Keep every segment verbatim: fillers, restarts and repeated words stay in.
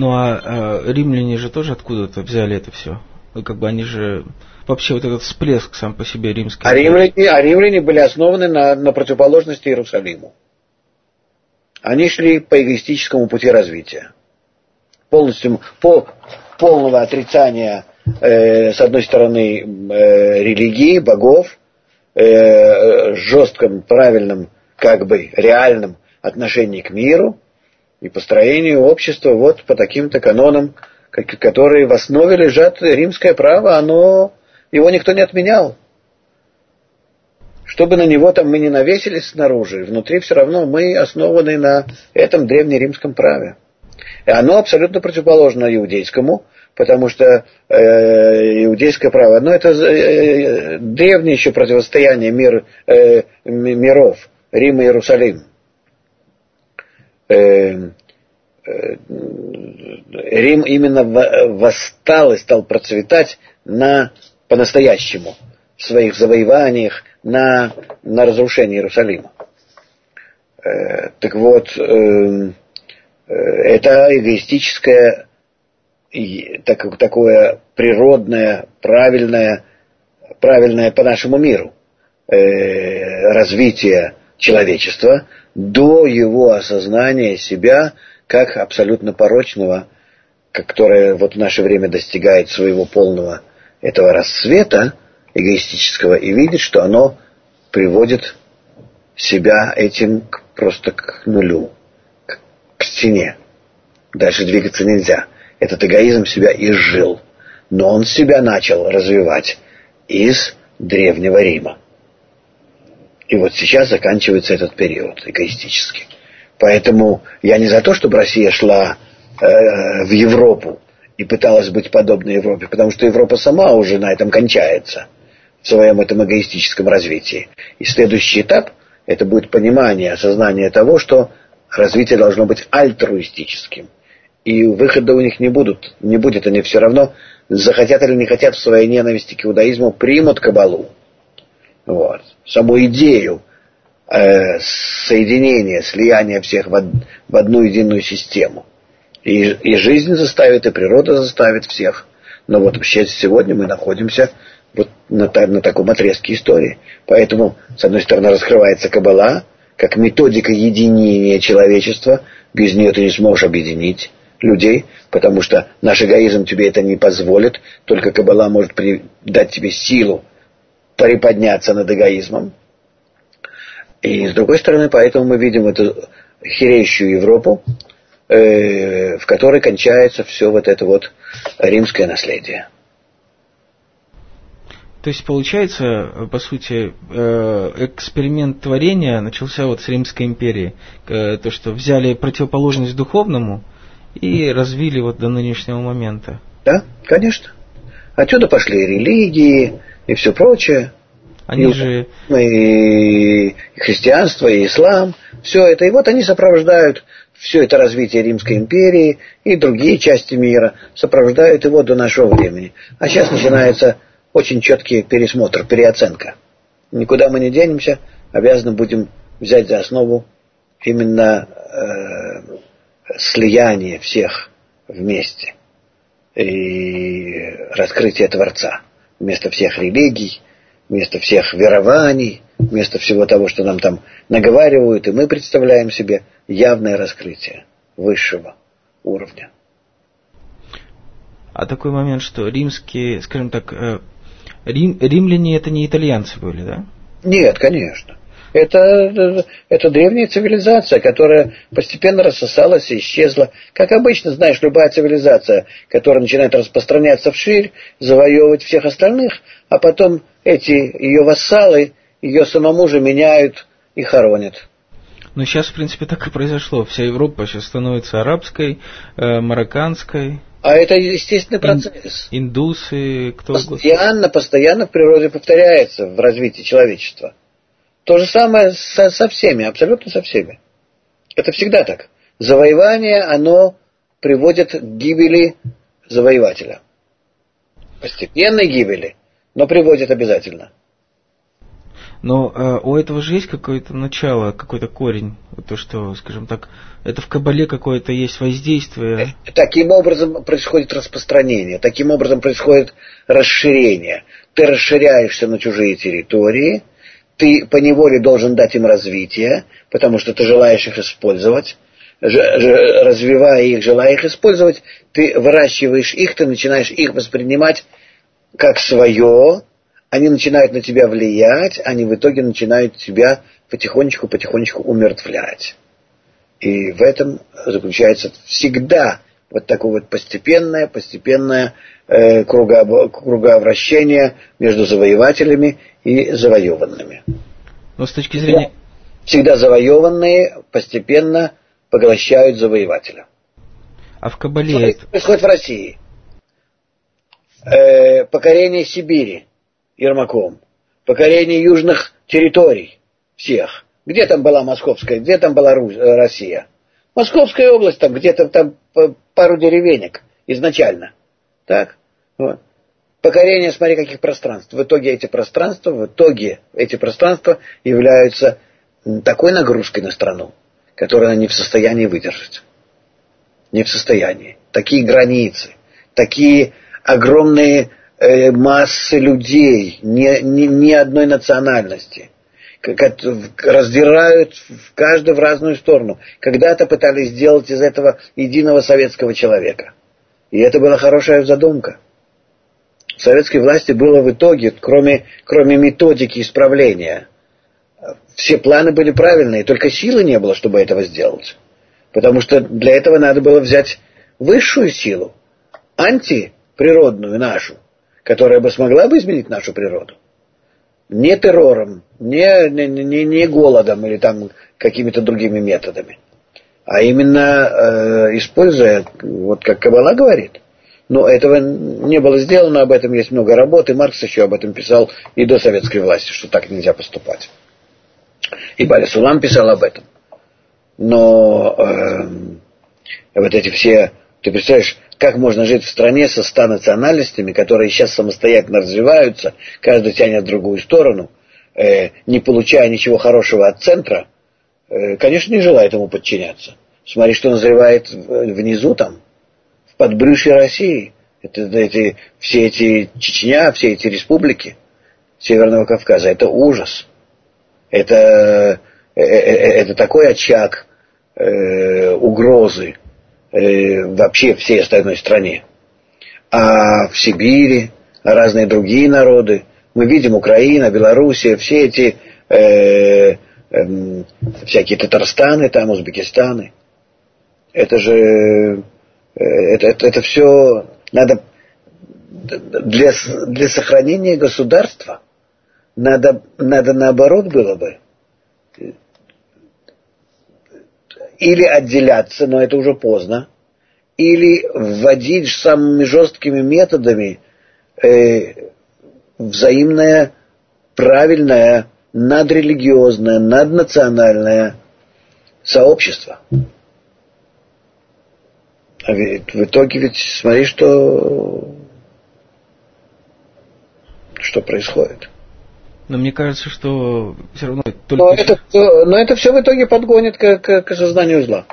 Ну а, а римляне же тоже откуда-то взяли это все. Ну, как бы они же... Вообще вот этот всплеск сам по себе римский. А римляне, а римляне были основаны на, на противоположности Иерусалиму. Они шли по эгоистическому пути развития. Полностью, по, полного отрицания, э, с одной стороны, э, религии, богов, э, жестком, правильном, как бы реальном отношении к миру и построению общества вот по таким-то канонам, которые в основе лежат. Римское право, оно, его никто не отменял. Чтобы на него там мы не навесились снаружи, внутри все равно мы основаны на этом древнеримском праве. И оно абсолютно противоположно иудейскому, потому что э, иудейское право, ну это э, древнее еще противостояние мир, э, миров, Рим и Иерусалим. Э, э, Рим именно восстал и стал процветать на, по-настоящему в своих завоеваниях на, на разрушение Иерусалима. Э, так вот, э, это эгоистическое, так, такое природное, правильное, правильное по нашему миру э, развитие человечества до его осознания себя как абсолютно порочного, которое вот в наше время достигает своего полного этого расцвета эгоистического и видит, что оно приводит себя этим к, просто к нулю, к, к стене. Дальше двигаться нельзя. Этот эгоизм себя изжил. Но он себя начал развивать из Древнего Рима. И вот сейчас заканчивается этот период эгоистический. Поэтому я не за то, чтобы Россия шла э, в Европу и пыталась быть подобной Европе, потому что Европа сама уже на этом кончается, в своем этом эгоистическом развитии. И следующий этап – это будет понимание, осознание того, что развитие должно быть альтруистическим. И выхода у них не будут, не будет, они все равно, захотят или не хотят, в своей ненависти к иудаизму примут кабалу. Вот. Саму идею э, соединения, слияния всех в, од, в одну единую систему. И, и жизнь заставит, и природа заставит всех. Но вот вообще сегодня мы находимся вот на, на таком отрезке истории. Поэтому, с одной стороны, раскрывается кабала, как методика единения человечества. Без нее ты не сможешь объединить людей, потому что наш эгоизм тебе это не позволит. Только кабала может при, дать тебе силу приподняться над эгоизмом. И с другой стороны, поэтому мы видим эту хиреющую Европу, э, в которой кончается все вот это вот римское наследие. То есть, получается, по сути, эксперимент творения начался вот с Римской империи. То, что взяли противоположность духовному и развили вот до нынешнего момента. Да, конечно. Отсюда пошли религии и все прочее. Они и, же... и христианство, и ислам. Все это. И вот они сопровождают все это развитие Римской империи и другие части мира. Сопровождают его до нашего времени. А сейчас начинается очень четкий пересмотр, переоценка. Никуда мы не денемся. Обязаны будем взять за основу именно э, слияние всех вместе. И раскрытие Творца. Вместо всех религий, вместо всех верований, вместо всего того, что нам там наговаривают, и мы представляем себе явное раскрытие высшего уровня. А такой момент, что римские, скажем так, рим, римляне это не итальянцы были, да? Нет, конечно. Это, это древняя цивилизация, которая постепенно рассосалась и исчезла. Как обычно, знаешь, любая цивилизация, которая начинает распространяться вширь, завоевывать всех остальных, а потом эти ее вассалы ее самому же меняют и хоронят. Ну, сейчас, в принципе, так и произошло. Вся Европа сейчас становится арабской, э, марокканской. А это естественный процесс. Ин, индусы, кто угодно. Постоянно, постоянно в природе повторяется в развитии человечества. То же самое со, со всеми, абсолютно со всеми. Это всегда так. Завоевание, оно приводит к гибели завоевателя. Постепенной гибели, но приводит обязательно. Но э, у этого же есть какое-то начало, какой-то корень. То, что, скажем так, это в Кабале какое-то есть воздействие. Таким образом происходит распространение, таким образом происходит расширение. Ты расширяешься на чужие территории, ты поневоле должен дать им развитие, потому что ты желаешь их использовать. Развивая их, желая их использовать, ты выращиваешь их, ты начинаешь их воспринимать как свое, они начинают на тебя влиять, они в итоге начинают тебя потихонечку-потихонечку умертвлять. И в этом заключается всегда вот такое вот постепенное, постепенное э, круго, кругообращение между завоевателями и завоеванными. Но с точки зрения... Всегда завоеванные постепенно поглощают завоевателя. А в Кабале... Что происходит в России? Э, покорение Сибири Ермаком, покорение южных территорий всех. Где там была Московская, где там была Русь, Россия? Московская область, там где-то там пару деревенек изначально. Так? Вот. Покорение, смотри, каких пространств. В итоге эти пространства, в итоге эти пространства являются такой нагрузкой на страну, которую она не в состоянии выдержать. Не в состоянии. Такие границы, такие огромные э, массы людей, ни, ни, ни одной национальности, как, раздирают в каждую в разную сторону. Когда-то пытались сделать из этого единого советского человека. И это была хорошая задумка. В советской власти было в итоге, кроме, кроме методики исправления, все планы были правильные, только силы не было, чтобы этого сделать. Потому что для этого надо было взять высшую силу, антиприродную нашу, которая бы смогла бы изменить нашу природу. Не террором, не, не, не, не голодом или там какими-то другими методами, а именно э, используя, вот как Кабала говорит. Но этого не было сделано, об этом есть много работ, и Маркс еще об этом писал и до советской власти, что так нельзя поступать. И Баля Сулам писал об этом. Но э, вот эти все... Ты представляешь, как можно жить в стране со ста национальностями, которые сейчас самостоятельно развиваются, каждый тянет в другую сторону, э, не получая ничего хорошего от центра, э, конечно, не желает ему подчиняться. Смотри, что назревает внизу там, в подбрюшье России. Это, эти, все эти Чечня, все эти республики Северного Кавказа, это ужас. Это, э, э, это такой очаг э, угрозы э, вообще всей остальной стране. А в Сибири разные другие народы, мы видим Украина, Белоруссия, все эти э, э, всякие Татарстаны, там Узбекистаны. Это же э, это, это, это все надо для, для сохранения государства. Надо, надо наоборот было бы или отделяться, но это уже поздно, или вводить самыми жесткими методами э, взаимное, правильное, надрелигиозное, наднациональное сообщество. А ведь в итоге ведь смотри, что, что происходит. Но мне кажется, что все равно только... Но это, но это все в итоге подгонит к, к, к созданию зла.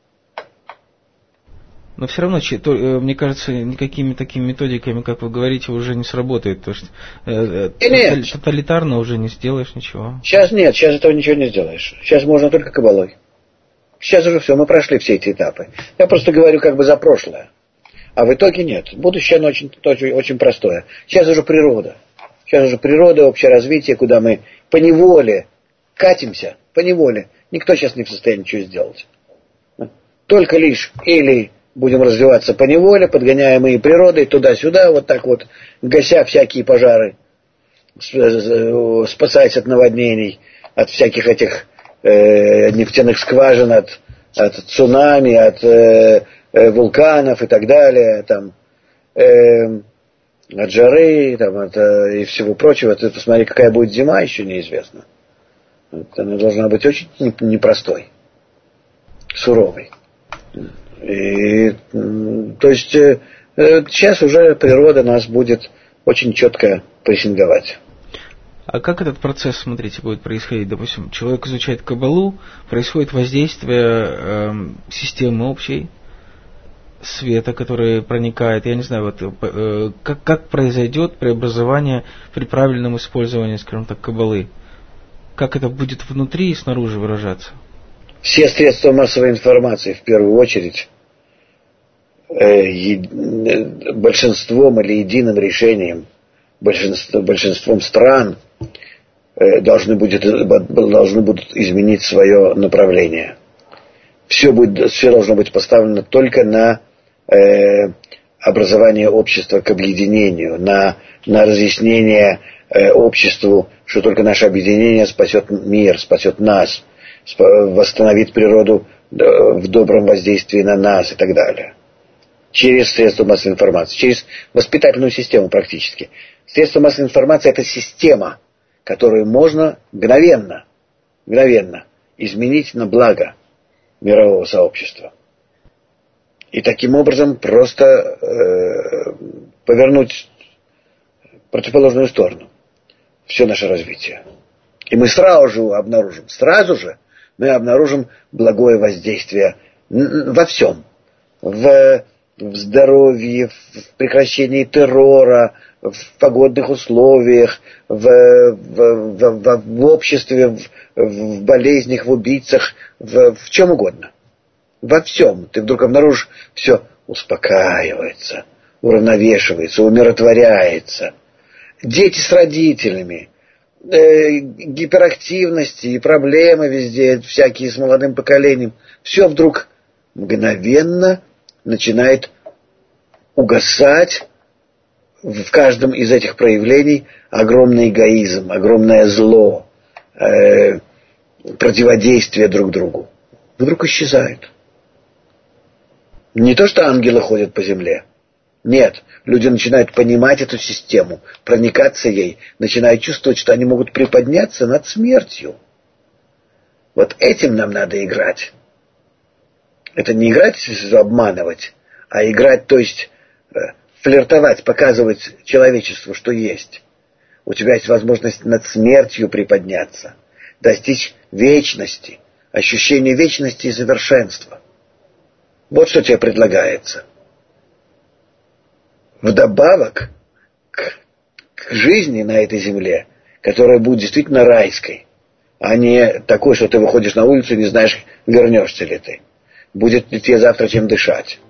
Но все равно, мне кажется, никакими такими методиками, как вы говорите, уже не сработает. Потому что э, тоталитарно уже не сделаешь ничего. Сейчас нет, сейчас этого ничего не сделаешь. Сейчас можно только кабалой. Сейчас уже все, мы прошли все эти этапы. Я просто говорю как бы за прошлое. А в итоге нет. Будущее оно очень, очень, очень простое. Сейчас уже природа. Сейчас уже природа, общее развитие, куда мы поневоле катимся, поневоле. Никто сейчас не в состоянии ничего сделать. Только лишь или будем развиваться поневоле, подгоняемые природой, туда-сюда, вот так вот, гася всякие пожары, спасаясь от наводнений, от всяких этих э, нефтяных скважин, от, от цунами, от э, э, вулканов и так далее, там... Э, от жары там, от, и всего прочего. Ты посмотри, какая будет зима, еще неизвестно. Она должна быть очень непростой, суровой. И, то есть сейчас уже природа нас будет очень четко прессинговать. А как этот процесс, смотрите, будет происходить? Допустим, человек изучает Каббалу, происходит воздействие э, системы общей, света, который проникает, я не знаю, вот, э, как, как произойдет преобразование при правильном использовании, скажем так, Каббалы? Как это будет внутри и снаружи выражаться? Все средства массовой информации, в первую очередь, э, е, большинством или единым решением, большинство, большинством стран э, должны, будет, должны будут изменить свое направление. Все, будет, все должно быть поставлено только на э, образование общества к объединению, на, на разъяснение э, обществу, что только наше объединение спасет мир, спасет нас, спа- восстановит природу в добром воздействии на нас и так далее. Через средства массовой информации, через воспитательную систему практически. Средства массовой информации – это система, которую можно мгновенно, мгновенно изменить на благо мирового сообщества. И таким образом просто э, повернуть в противоположную сторону все наше развитие. И мы сразу же обнаружим, сразу же мы обнаружим благое воздействие во всем. В, в здоровье, в прекращении террора, в погодных условиях, в, в, в, в, в обществе, в, в болезнях, в убийцах, в, в чем угодно. Во всем. Ты вдруг обнаружишь, все успокаивается, уравновешивается, умиротворяется. Дети с родителями, э, гиперактивности и проблемы везде, всякие с молодым поколением. Все вдруг мгновенно начинает угасать. В каждом из этих проявлений огромный эгоизм, огромное зло, э, противодействие друг другу. Вдруг исчезают. Не то, что ангелы ходят по земле. Нет, люди начинают понимать эту систему, проникаться ей, начинают чувствовать, что они могут приподняться над смертью. Вот этим нам надо играть. Это не играть, обманывать, а играть, то есть флиртовать, показывать человечеству, что есть. У тебя есть возможность над смертью приподняться, достичь вечности, ощущения вечности и совершенства. Вот что тебе предлагается. Вдобавок к, к жизни на этой земле, которая будет действительно райской, а не такой, что ты выходишь на улицу и не знаешь, вернешься ли ты. Будет ли тебе завтра чем дышать.